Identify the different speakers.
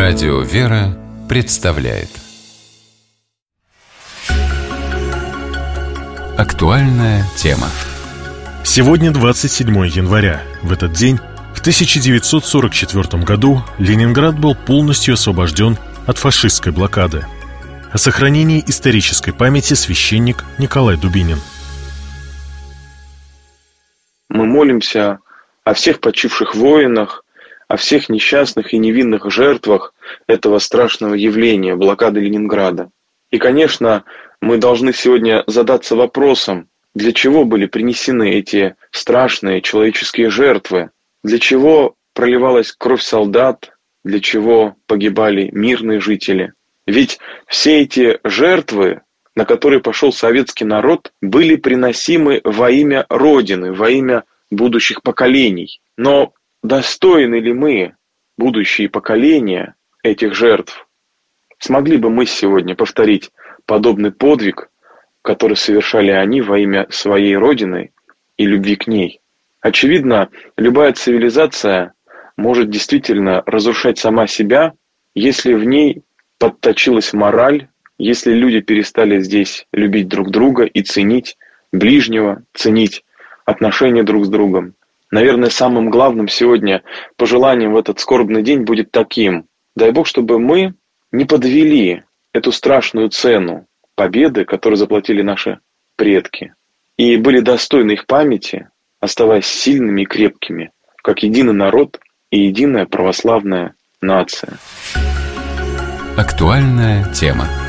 Speaker 1: Радио «Вера» представляет актуальная тема.
Speaker 2: Сегодня 27 января. В этот день, в 1944 году, Ленинград был полностью освобожден от фашистской блокады. О сохранении исторической памяти священник Николай Дубинин.
Speaker 3: Мы молимся о всех почивших воинах, о всех несчастных и невинных жертвах этого страшного явления, блокады Ленинграда. И, конечно, мы должны сегодня задаться вопросом, для чего были принесены эти страшные человеческие жертвы, для чего проливалась кровь солдат, для чего погибали мирные жители. Ведь все эти жертвы, на которые пошел советский народ, были приносимы во имя Родины, во имя будущих поколений. Но достойны ли мы, будущие поколения, этих жертв? Смогли бы мы сегодня повторить подобный подвиг, который совершали они во имя своей Родины и любви к ней? Очевидно, любая цивилизация может действительно разрушать сама себя, если в ней подточилась мораль, если люди перестали здесь любить друг друга и ценить ближнего, ценить отношения друг с другом. Наверное, самым главным сегодня пожеланием в этот скорбный день будет таким: дай Бог, чтобы мы не подвели эту страшную цену победы, которую заплатили наши предки, и были достойны их памяти, оставаясь сильными и крепкими, как единый народ и единая православная нация.
Speaker 1: Актуальная тема.